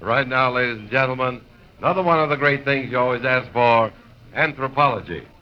Right now, ladies and gentlemen, another one of the great things you always ask for, anthropology.